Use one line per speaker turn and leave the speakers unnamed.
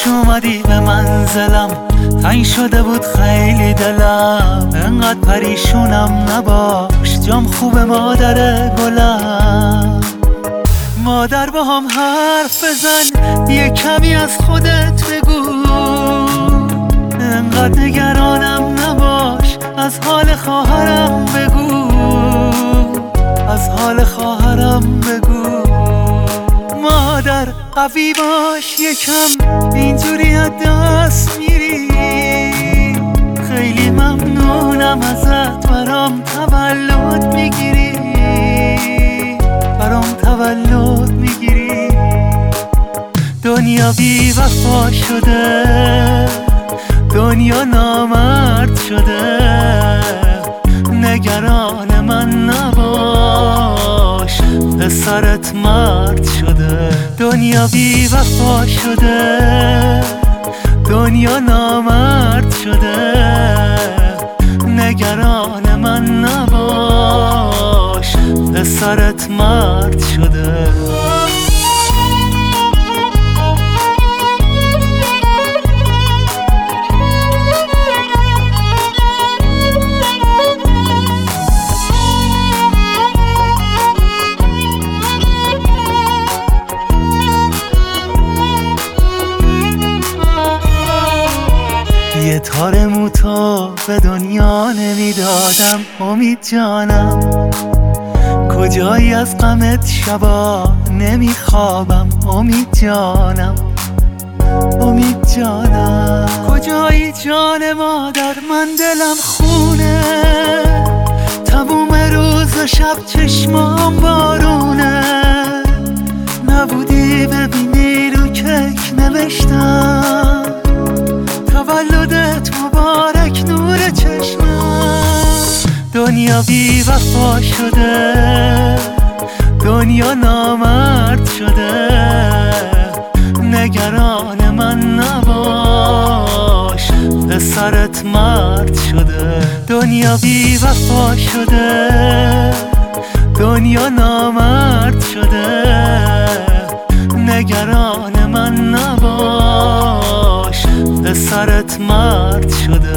خوش اومدی به منزلم، تنگ شده بود خیلی دلم، انقدر پریشونم نباش، جام خوبه مادر گلم. مادر با هم حرف بزن، یه کمی از خودت بگو، انقدر نگرانم نباش، از حال خواهرم بگو، از حال خواهرم بگو. مادر قوی باش یکم، اینجوری از دست میری، خیلی ممنونم ازت، برام تولد میگیری، برام تولد میگیری. دنیا بی وفا شده، دنیا نامرد شده، نگران من نباش، پسرت مرد شده. دنیا بی وفا شده، دنیا نامرد شده، نگران من نباش، پسرت مرد شده. یه تار موتو به دنیا نمیدادم امید جانم، کجایی از غمت شبا نمیخوابم امید جانم، امید جانم. کجایی جان مادر، من دلم خونه، تموم روز و شب چشمام بارونه، نبودی ببینی رو کیک نوشتم، تولدت مبارک نور چشمم. دنیا بی وفا شده، دنیا نامرد شده، نگران من نباش، پسرت مرد شده. دنیا بی وفا شده، دنیا نامرد شده، نگران من نباش، پسرت مرد شده.